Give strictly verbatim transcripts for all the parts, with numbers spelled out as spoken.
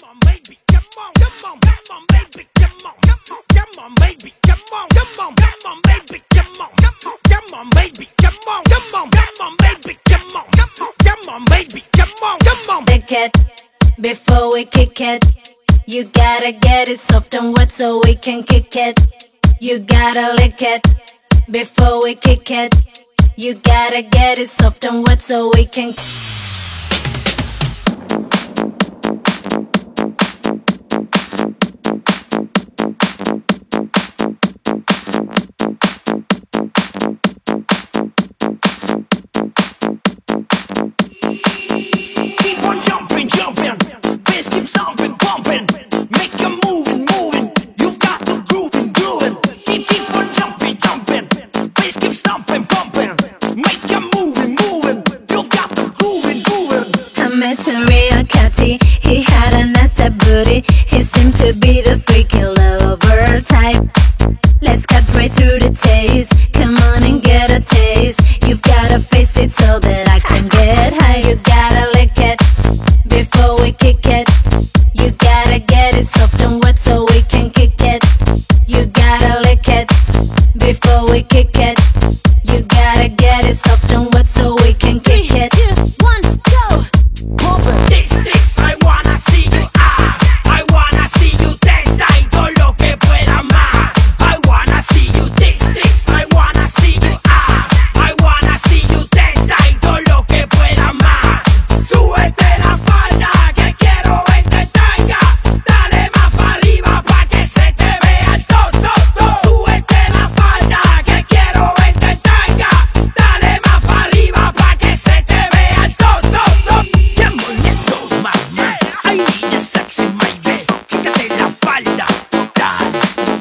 on, baby, come on, come on, come on, baby, come on, come on, come on, baby, come on, come on, come on, baby, come on, come on, come on, baby, come on, come on, come on, baby, come on, come on, come on, baby, come on, come on. Lick it before we kick it. You gotta get it soft and wet so we can kick it. You gotta lick it before we kick it. You gotta get it soft and wet so we can. Keep on jumping, jumping, bass keeps thumping, pumping, make you moving, moving. You've got the grooving, grooving. Keep, keep on jumping, jumping, bass keeps thumping, pumping, make you moving, moving. You've got the grooving, grooving. I met a real catty, he had a nasty booty. He seemed to be the freaky lover type. Let's cut right through the chase. Come on and get a taste. You've gotta face it so that I can get high. You gotta lick it before we kick it. You gotta get it soft and wet so we can kick it. You gotta lick it before we kick it. You gotta get it soft and wet so we can kick it. One, go! This, this, I wanna see you ask. I wanna see you tenta y todo lo que pueda más. I wanna see you this, this, I wanna see you ask. I wanna see you tenta y todo lo que pueda más. Súbete la falda que quiero verte tanga. Dale más para arriba pa' que se te vea el to, to, to. Súbete la falda que quiero verte tanga. Dale más para arriba pa' que se te vea el to, to, to. Come on, let's go, mama. I need a sexy baby. Quítate la falda, dale.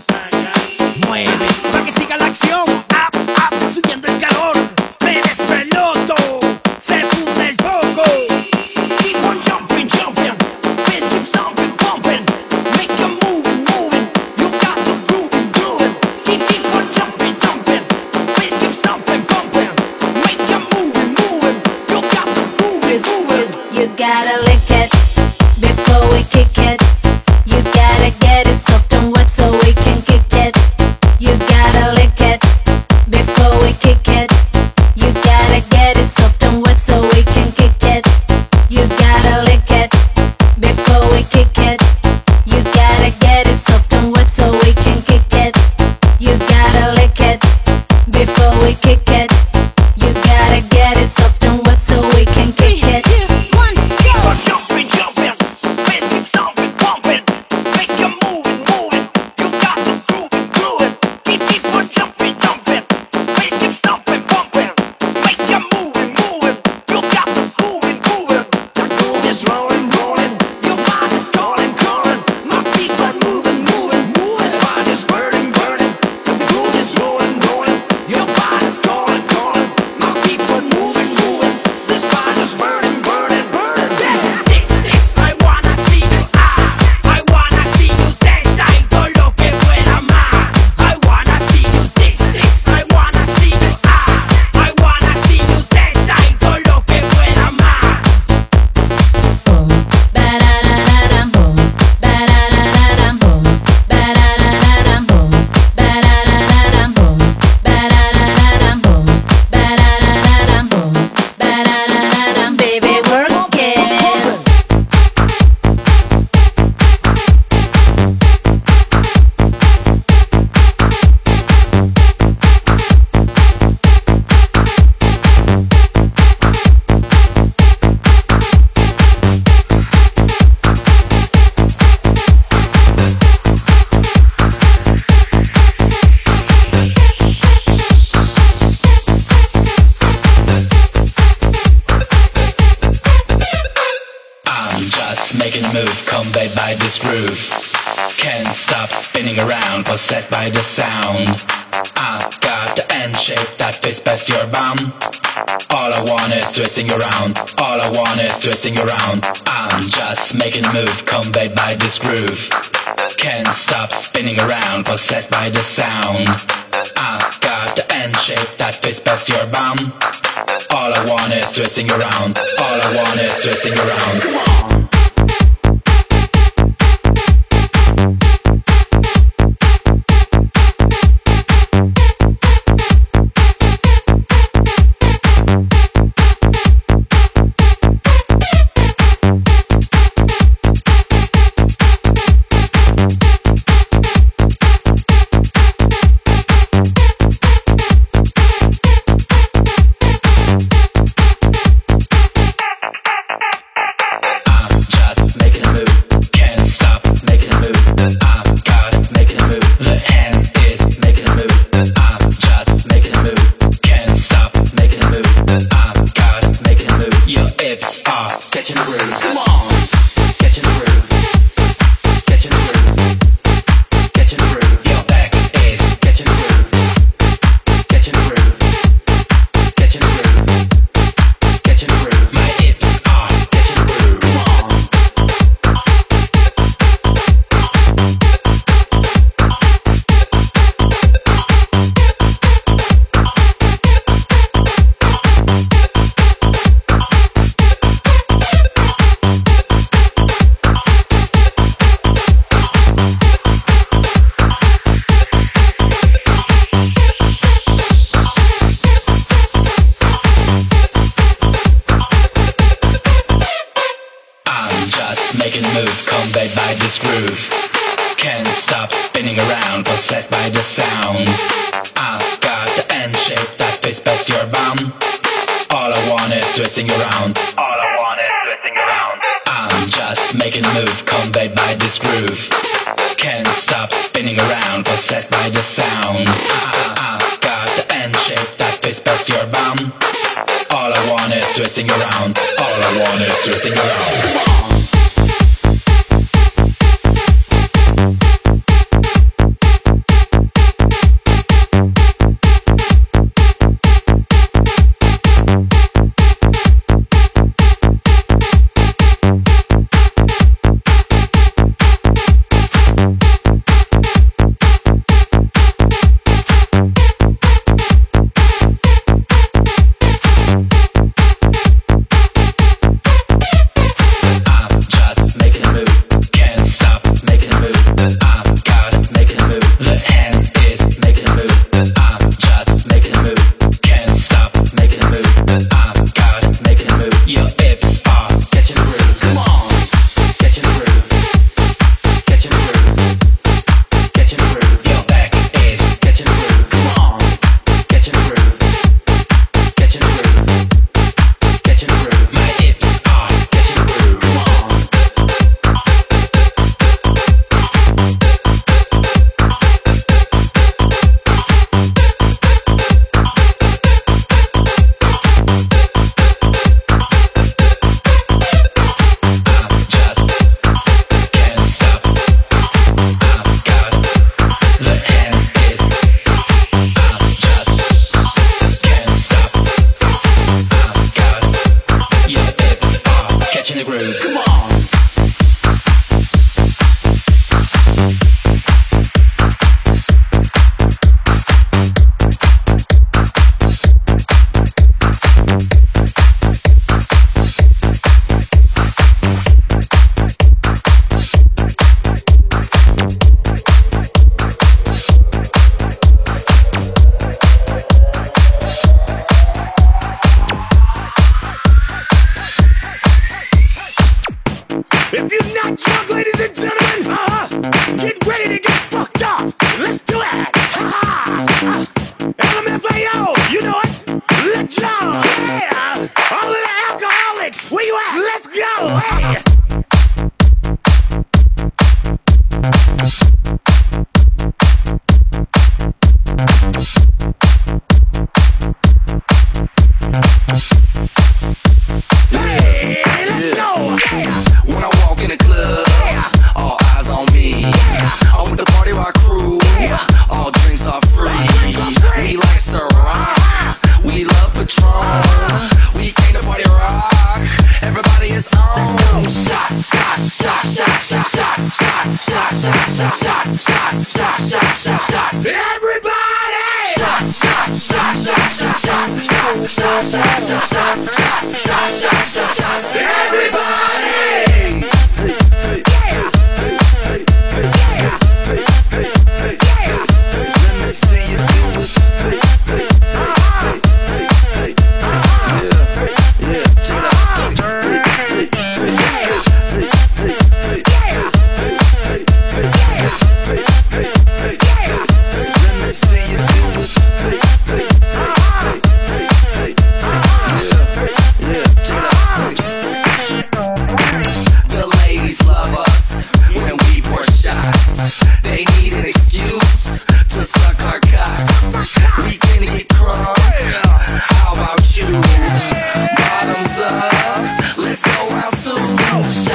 Mueve pa' que siga la acción. Up, up, subiendo el calor. Me despeloto, se funde el foco. Keep on jumping, jumping. Bass keeps thumping, pumping. Make you moving, moving. You've got the grooving, grooving. Keep, keep on jumping, jumping. Bass keeps thumping, pumping. Make you moving, moving. You've got the grooving, grooving. You gotta lick it before we kick it. You gotta get it soft and wet so we can kick it. You gotta lick it before we kick it. You gotta get it soft and wet so we can kick it. You gotta lick it before we kick it. You gotta get it soft and wet so we can kick it. You gotta lick it before we kick it. You gotta get it soft and wet so we can kick it. One, Keep go! on jumping, jumping. Bass keeps thumping, pumping. Make you moving, moving. You got the grooving, grooving. Keep, keep on jumping, jumping. Bass keeps thumping, pumping. Make you moving, moving. You got the grooving, grooving. The groove is rolling, rolling. Your body's calling, calling. My people moving, moving. This body's burning, burning. The groove is rolling, rolling. Your body's calling, calling. My people moving, moving. This body's burning, burning, burning. This, this, I wanna see you ask. I wanna see you tenta y todo lo que pueda más. I wanna see you this, this, I wanna see you ask. I wanna see you tenta y todo lo que pueda más. Boom, ba-da-da-da-dum, boom, ba-da-da-da-dum, boom, ba-da-da-da-dum, boom, ba-da-da-da-dum, boom, ba-da-da-da-dum, boom, ba-da-da-da-dum, boom, ba-da-da-da-dum. Baby, work it. I'm just making a move, conveyed by this groove. Can't stop spinning around, possessed by the sound. I've got the end shape that fits past your bum. All I want is twisting around. All I want is twisting around. I'm just making a move, conveyed by this groove. Can't stop spinning around, possessed by the sound. I've got the end shape that fits past your bum. All I want is twisting around. All I want is twisting around. Come on. groove. Come on. Catching the groove. Catching the groove. Catching the groove. Your back is catching the groove. Catching the groove. Catching the groove. Catching the groove. My hips are catching the groove. Come on. Making a move, conveyed by this groove. Can't stop spinning around, possessed by the sound. I've got the end shape that fits past your bum. All I want is twisting around. All I want is twisting around. I'm just making a move, conveyed by this groove. Can't stop spinning around, possessed by the sound. I- I've got the end shape that fits past your bum. All I want is twisting around. All I want is twisting around. Come on.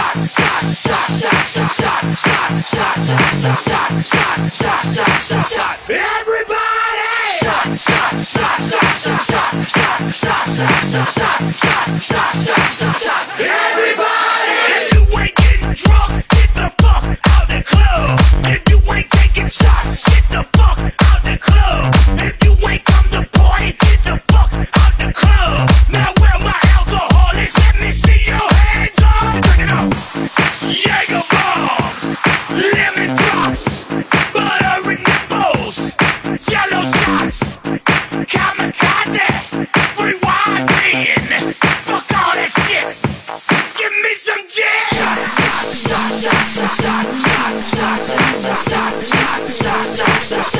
Everybody! If you ain't getting drunk, get the fuck out the club. If you ain't taking shots, get the fuck out the club. If you ain't come to party, get the fuck out the club. Now where my alcohol is, let me see your hands up. Check it out. Jaeger bombs, lemon drops, buttery nipples, yellow shots, kamikaze, rewind me. Fuck all that shit. Give me some gin. Shots, shots, shots, shots, shots, shots, shots, shots, shots, shots, shots, shots, shots,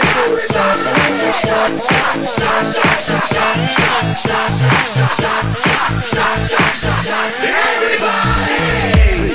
shots. Everybody.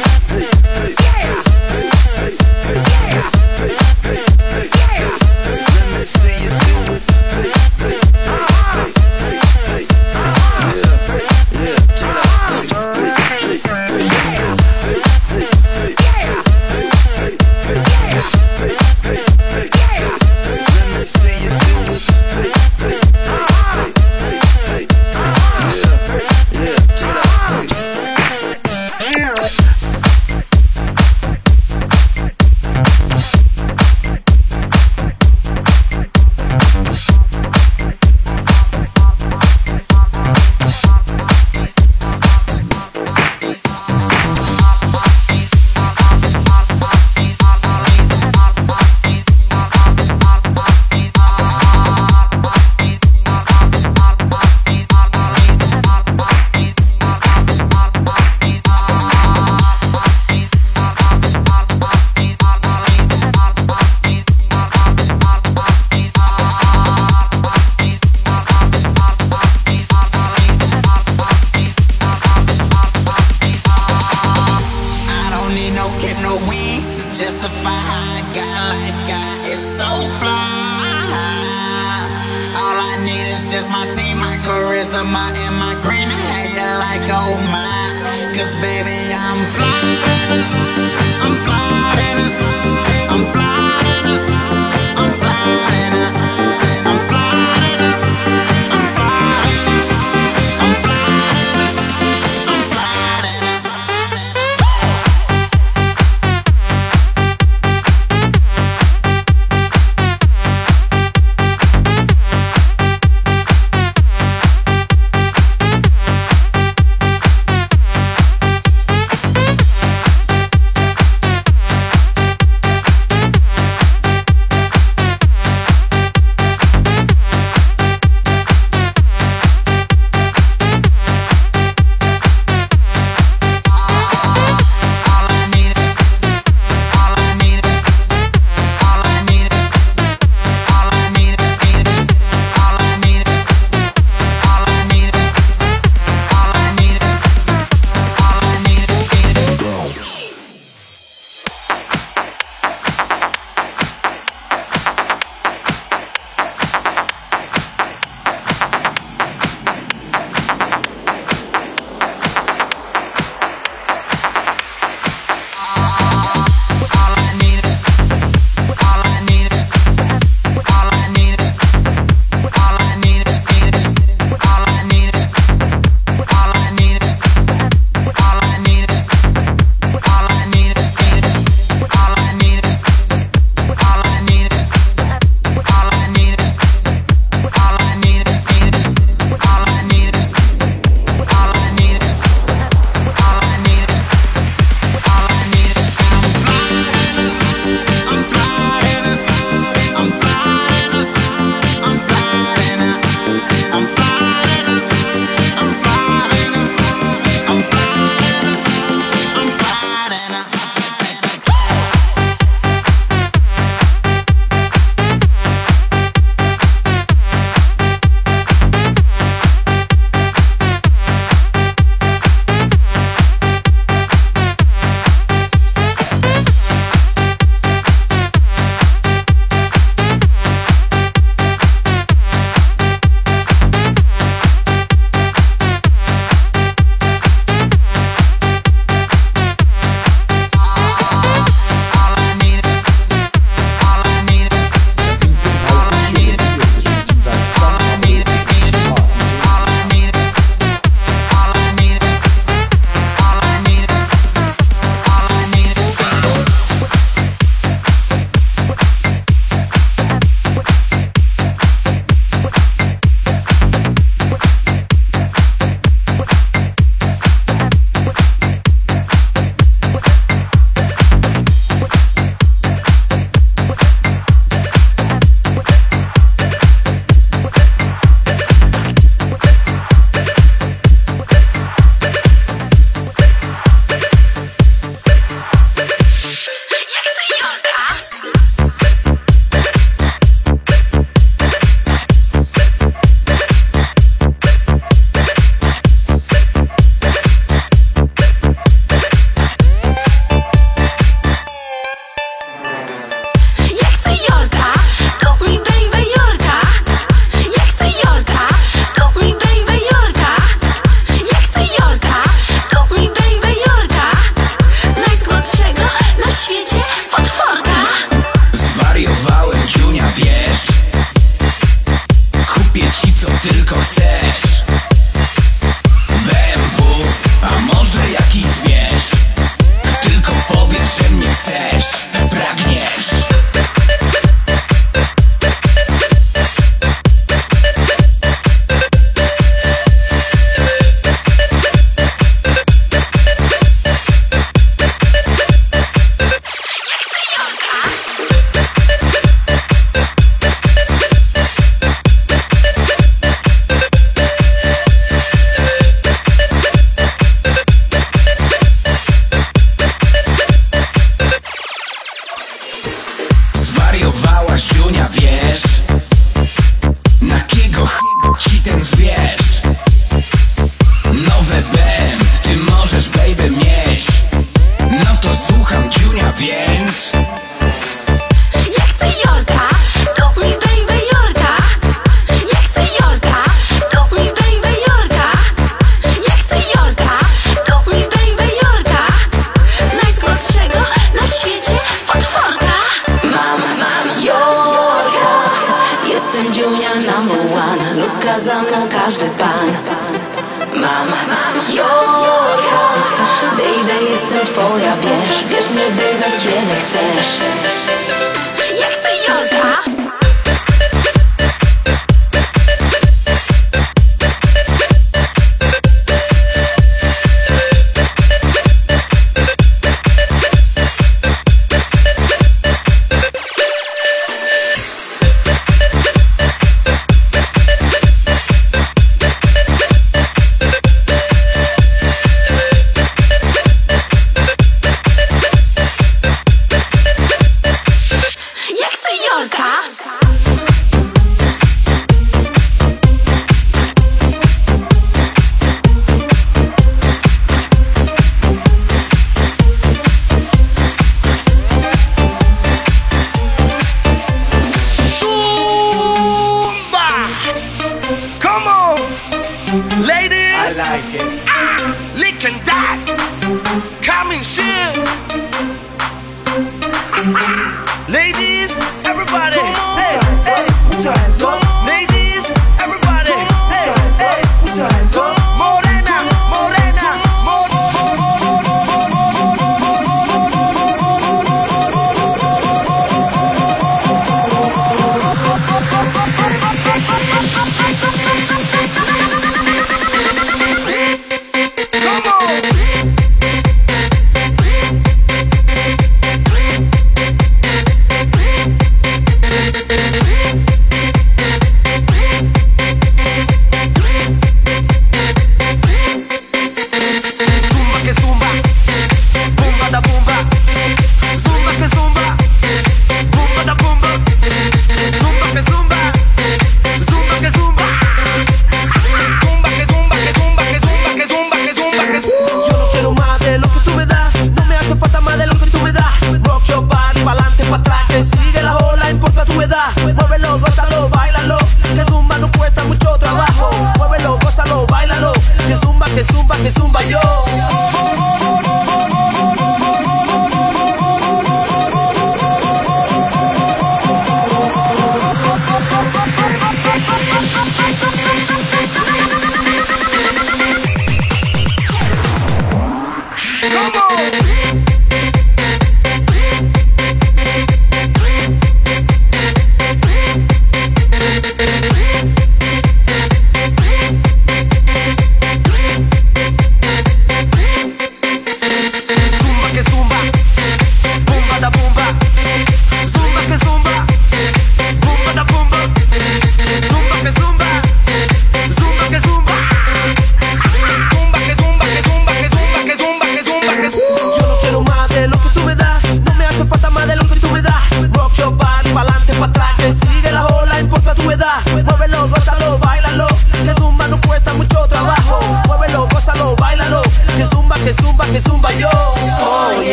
twoja, bierz, bierz mnie baby, kiedy chcesz. Ja chcę Jorka.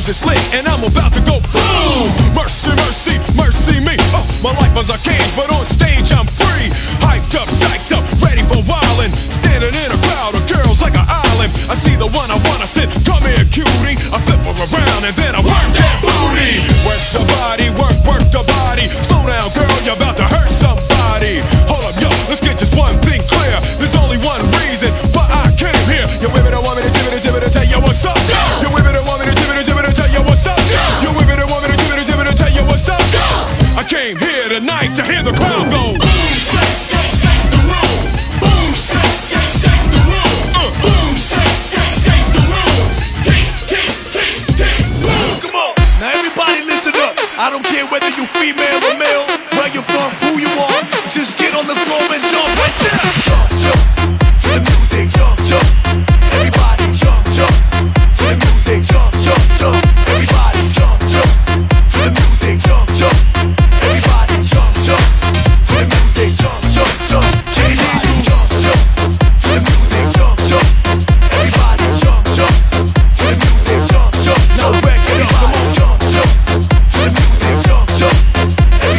is lit and I'm about to go boom. Mercy, mercy, mercy me. Oh, my life was a cage, but on stage I'm free. Hyped up, psyched up, ready for wildin'. Standing in a crowd of girls like an island. I see the one I wanna sit. Come here, cutie. I flip her around and then I work that booty. Work the body, work, work the body. Slow down, girl, you're about to hurt somebody. Hold up, yo, let's get just one thing clear. There's only one reason why I came here. You women don't want me to tell me to tell me to tell you what's up. You women don't want me to tell me to tell me to tell you what's up. You women don't want me to tell me to tell me to tell you what's up. I came here tonight to hear the crowd go boom, shake, shake, shake the room. Boom, shake, shake, shake the room. Uh, boom, shake, shake, shake the room. Tick, tick, tick, tick, boom. Come on, now everybody listen up. I don't care whether you female or male, where you from, who you are. Just get on the floor and jump right there. Jump, jump to the music. Jump, jump. Everybody jump, jump to the music. Jump, jump, jump. Everybody jump, jump to the music. Jump, jump. Everybody jump, jump to the music. Jump, jump, jump. Everybody jump, jump to the music. Jump, jump. Everybody jump, jump to the music. Jump, jump. Now record, everybody jump, jump to the music. Jump, jump.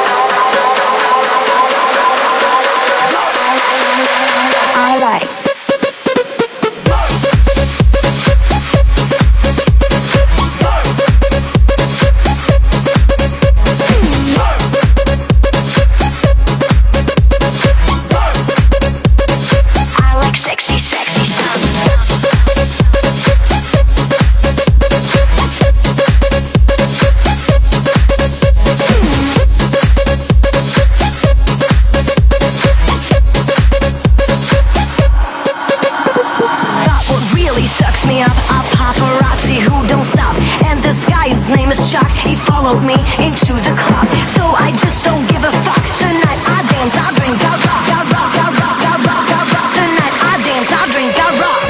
I like. I like sexy, sexy sound. But what really sucks me up are paparazzi who don't stop. And this guy, his name is Chuck, he followed me into the club. So I just don't give a fuck. Tonight I dance, I drink, I rock, I rock, I rock, I rock, I rock. Tonight I dance, I drink, I rock.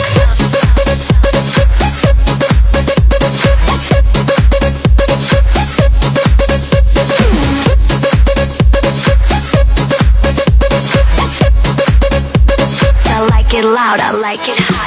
I like it loud, I like it hot.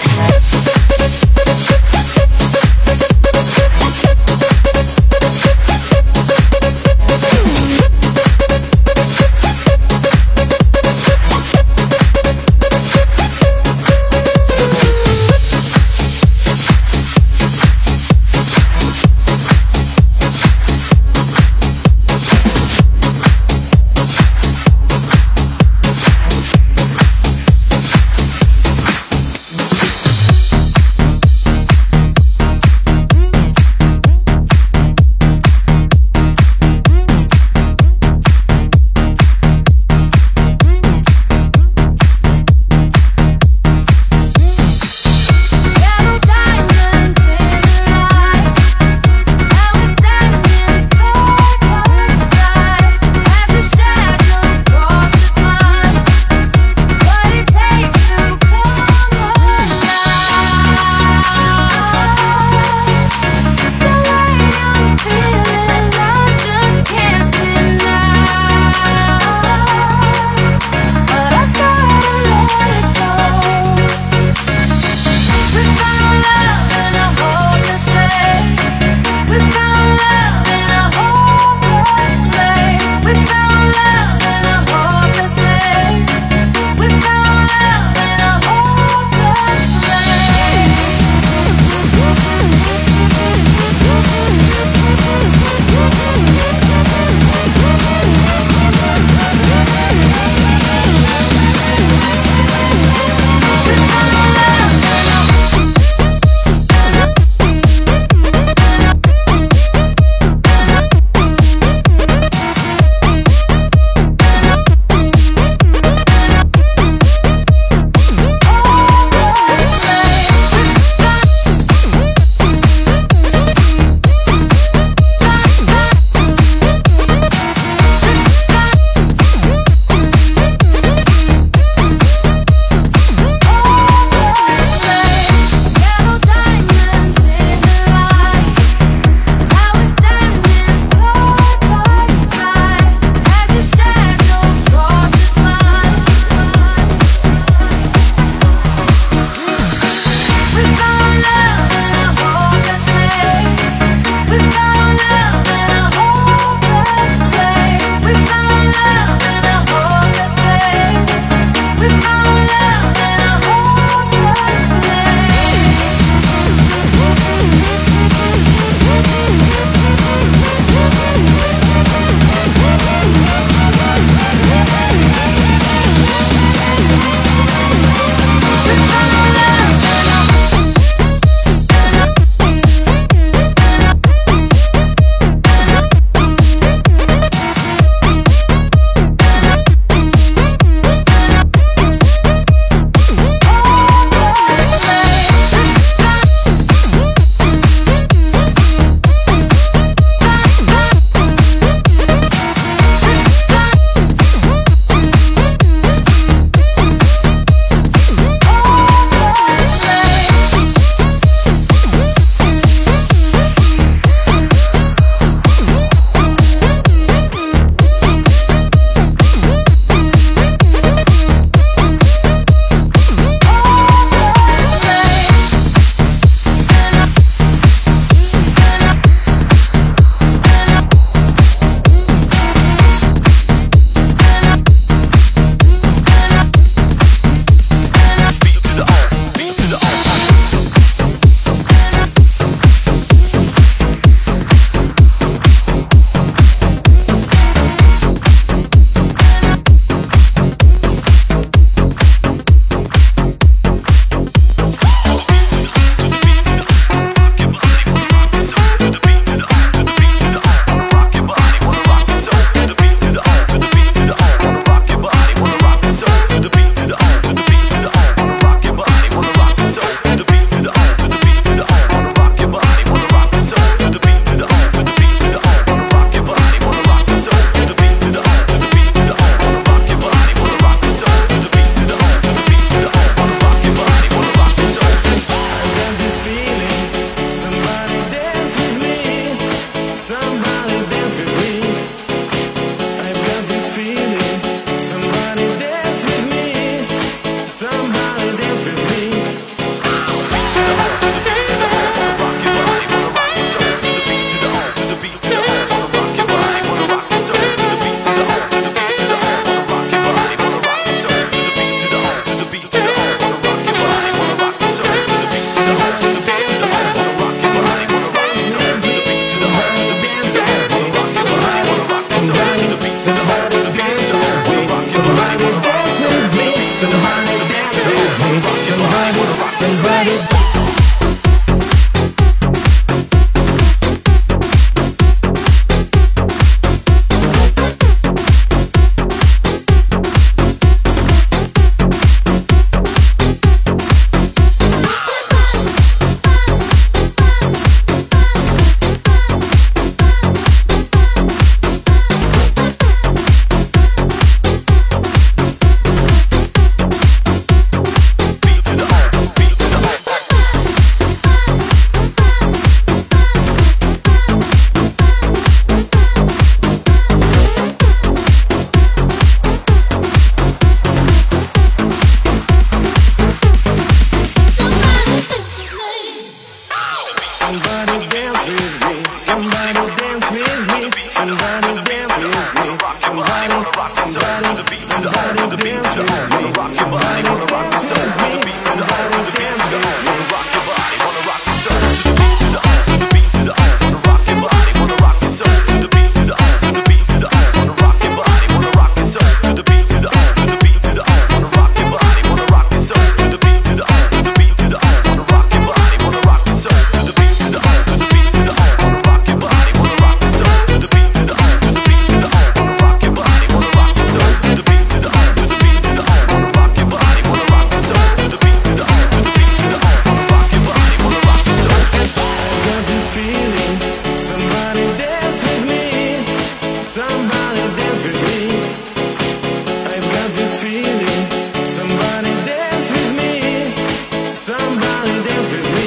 Somebody dance with me. Somebody dance with me. Somebody dance with me. Somebody, somebody, somebody dance with me. Rock your body, wanna rock the soul to the beat, to the heart, to the beat, to the heart. Wanna rock your body, wanna rock the soul to the beat, to the heart, to the beat, to the heart. Wanna rock your body, wanna rock your soul to the beat, to the heart, to the beat, to the heart. Wanna rock your body, wanna rock your soul to the beat, to the heart, to the beat, to the heart. Wanna rock your body, wanna rock your soul to the beat, to the heart, to the beat, to the heart. Wanna rock your body, wanna rock your soul to the beat, to the heart, to the beat, to the heart. Wanna rock your body, wanna rock your soul to the beat, to the heart, to the beat, to the heart. Wanna rock your body, wanna rock your soul to the beat, to the heart, to the beat, to the heart. Wanna rock your body, wanna rock your soul to the beat, to the heart, to the beat, to the heart. Wanna rock your body, wanna rock your soul. Got this feeling, somebody dance with me, somebody dance with me. I've got this feeling, somebody dance with me, somebody dance with me.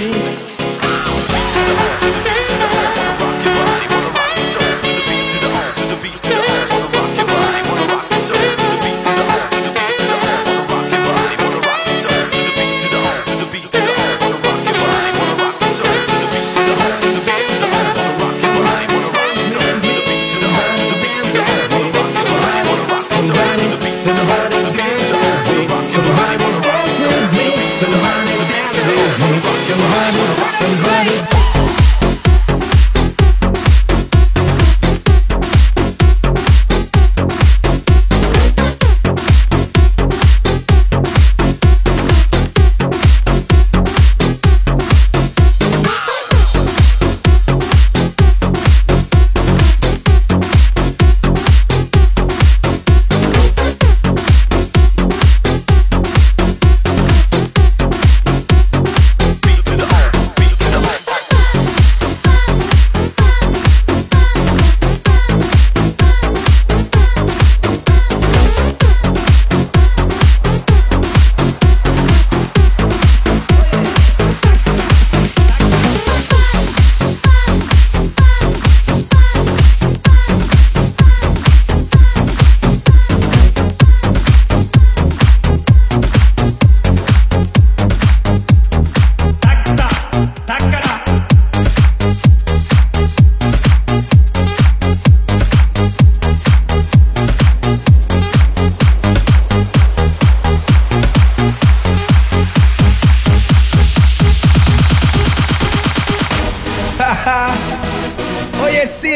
Oye, sí,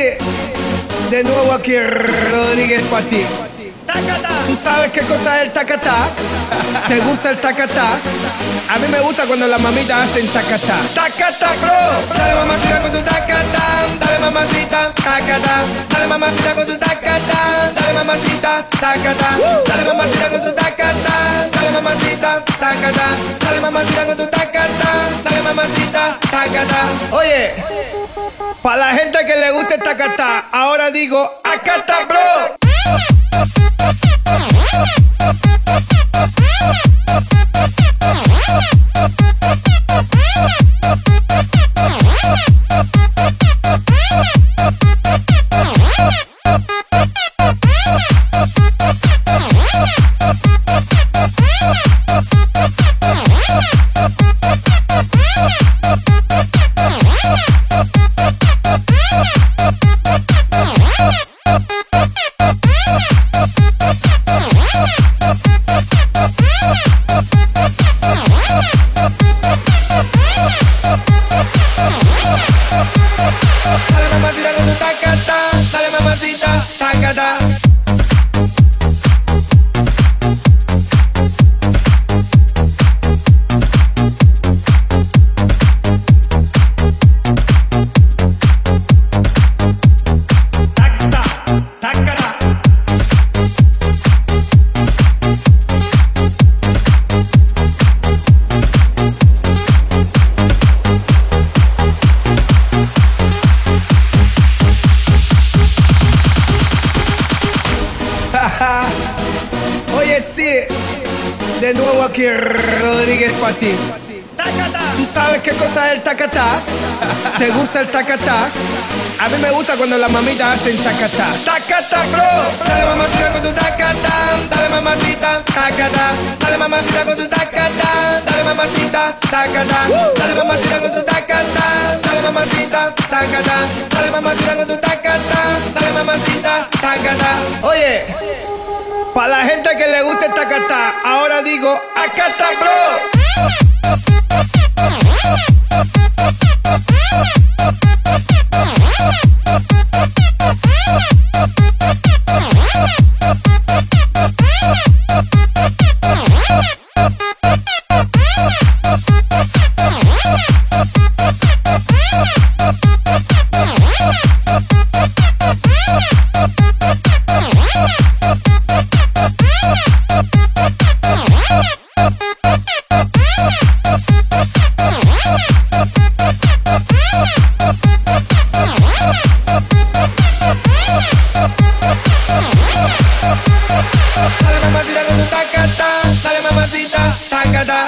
de nuevo aquí Rodríguez para ti. ¿Tú sabes qué cosa es el tacatá? ¿Te gusta el tacatá? A mí me gusta cuando las mamitas hacen tacatá. Tacatá, bro. Dale mamacita con tu tacatá. Dale mamacita, tacatá. Dale mamacita con tu tacatá. Dale mamacita, tacatá. Dale mamacita con tu tacatá. Dale mamacita, tacatá. Dale mamacita con tu tacatá. Dale mamacita, tacatá. Oye, para la gente que le gusta el tacatá, ahora digo acatá, bro. Dale mamacita con tu tacatá, dale mamacita, tacatá. Oye, sí, de nuevo aquí Rodríguez para ti. ¿Tú sabes qué cosa es el tacatá? ¿Te gusta el tacatá? A mí me gusta cuando las mamitas hacen tacatá. Tacatá, bro. Dale mamacita con tu tacatá. Dale mamacita, tacatá. Dale mamacita con tu tacatá. Dale mamacita, tacatá. Dale mamacita con tu tacatá. Dale mamacita. mamacita, tacata. Dale mamacita con tu tacata. Dale mamacita, tacata. Oye, pa' la gente que le gusta el tacata, ahora digo acata, bro. Dale mamacita con tu tacata, dale mamacita, tacata.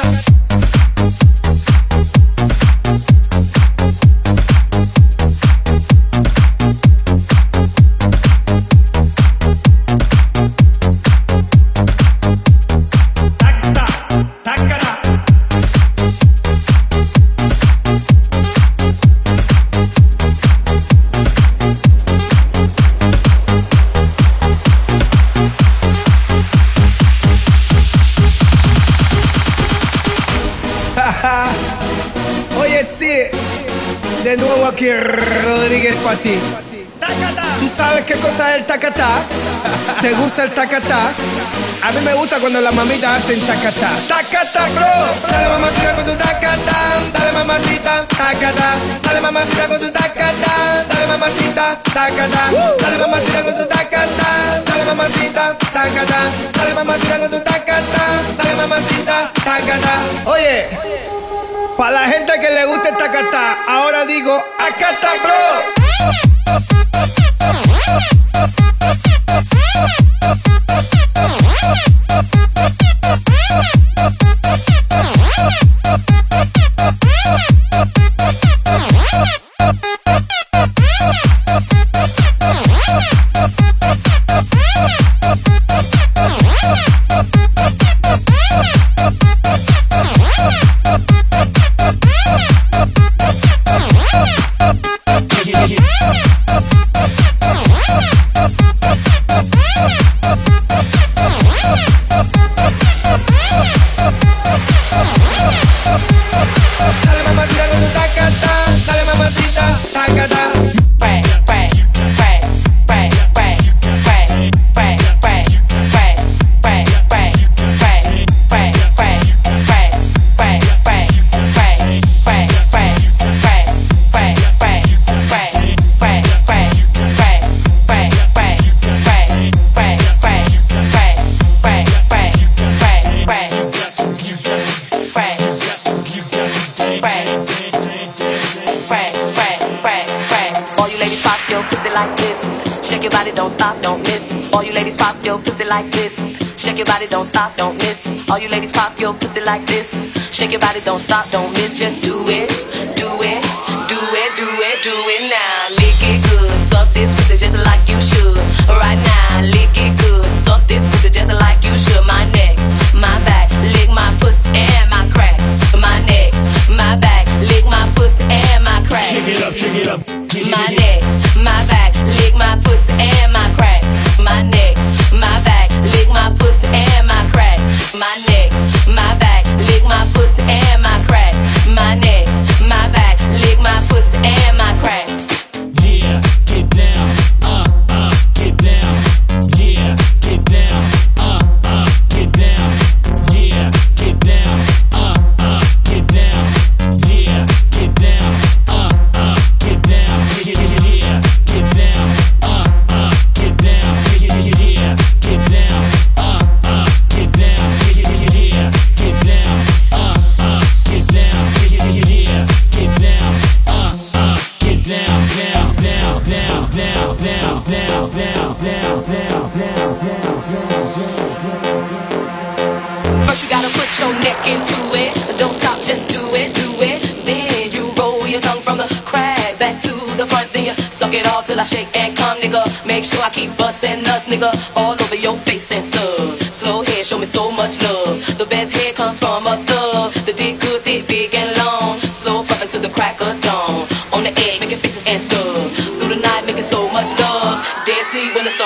Oye, sí, de nuevo aquí Rodríguez para ti. ¿Tú sabes qué cosa es el tacatá? ¿Te gusta el tacatá? A mí me gusta cuando las mamitas hacen tacatá. Tacatá, bro. Dale mamacita con tu tacatá. Dale mamacita, tacatá. Dale mamacita con tu tacatá. Dale mamacita, tacatá. Dale mamacita con tu tacatá. Dale mamacita, tacatá. Dale mamacita con tu tacatá. Dale mamacita, tacatá. Oye, pa' la gente que le gusta el tacatá, ahora digo acata, bro. Dale mamacita con tu tacata, dale mamacita, tacata. Shake your body, don't stop, don't miss. All you ladies pop your pussy like this. Shake your body, don't stop, don't miss. All you ladies pop your pussy like this. Shake your body, don't stop, don't miss. Just do it, do it, do it, do it, do it now. Lick it good, suck this pussy just like you should. Right now, lick it good, suck this pussy just like you should. My neck, my back, lick my pussy and my crack. My neck, my back, lick my pussy and my crack. Shake it up, shake it up. My neck, my back, lick my pussy and my crack. My neck, my back, lick my pussy and my crack. My neck, my back, lick my pussy and my crack. My neck, my back, lick my pussy and my crack. Yeah, get down, uh, uh, get down. Yeah, get down, uh, uh, get down. Yeah, get down, uh, uh, get down. Yeah, get down, uh, uh, get down. Yeah, get down, uh, uh, get down. Yeah, get down, uh, uh, get down. Yeah, get down, uh, uh, get down. Yeah, get down, uh, uh, get down, down, down, down, down, down, down, down, down, down, down, down. First you gotta put your neck into it. Don't stop, just do it, do it. Then you roll your tongue from the crack back to the front. Then you suck it all till I shake and come, nigga. Make sure I keep busting nuts, nigga, all over your face and stuff. Slow head, show me so much love. The best head comes from a thug. The dick good, thick, big and long. Slow fucking to the crack of dawn. On the edge.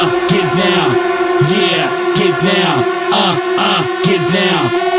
uh, get down. Yeah, get down. Uh, uh, get down.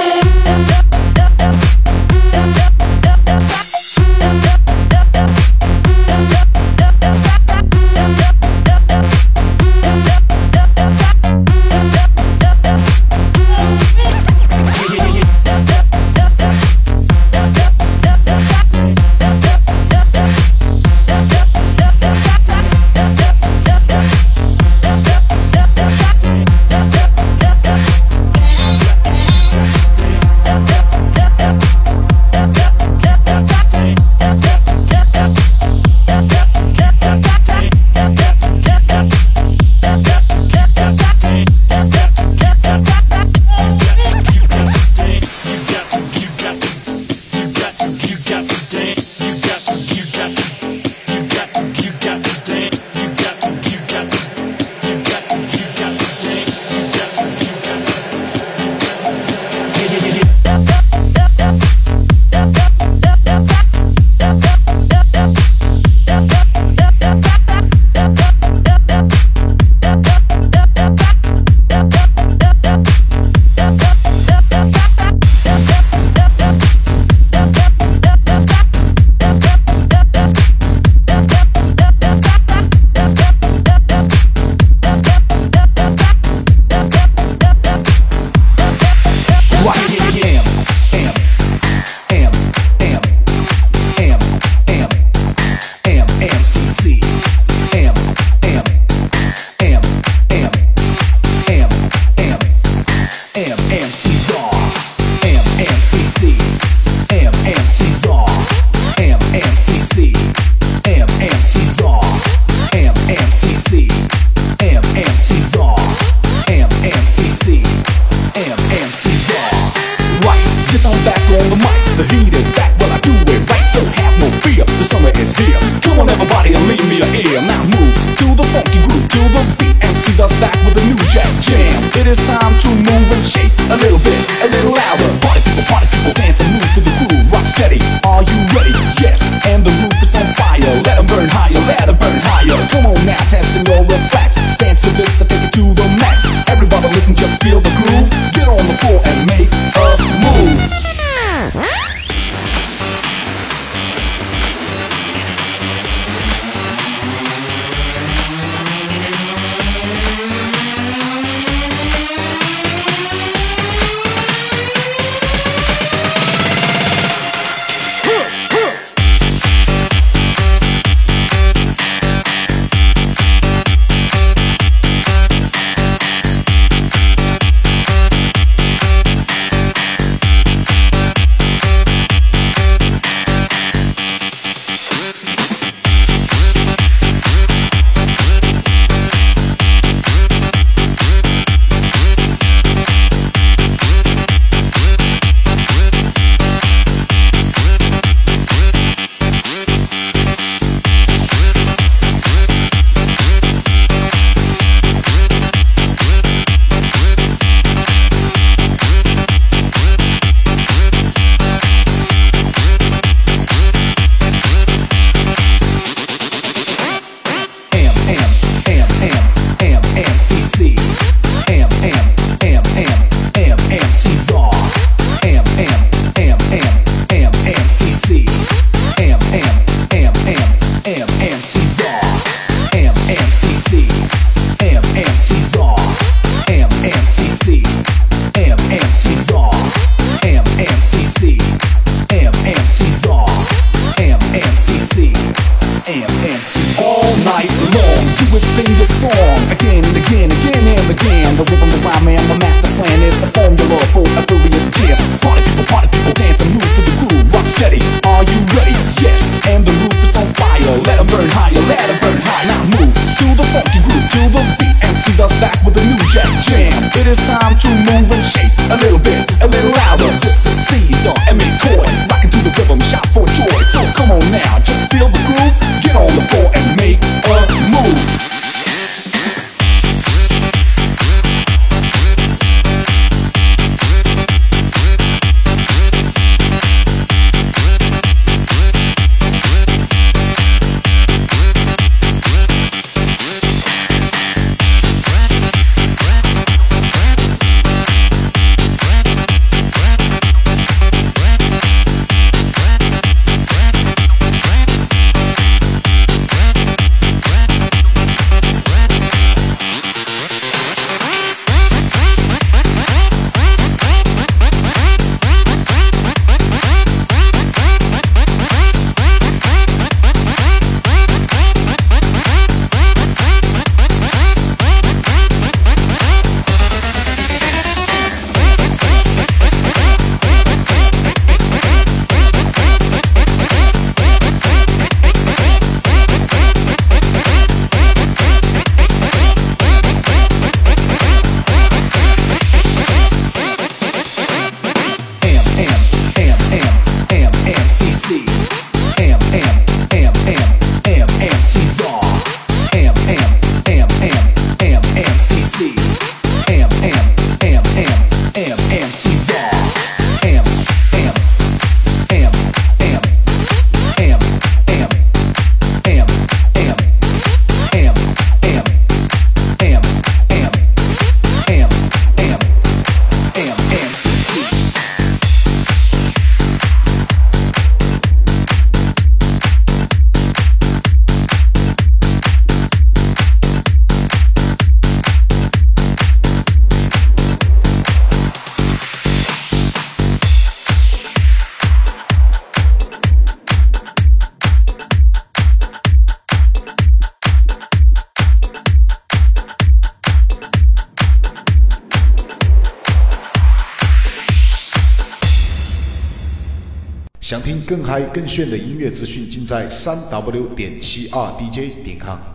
想听更嗨更炫的音乐资讯，尽在三 w 点七 r d j 点 com。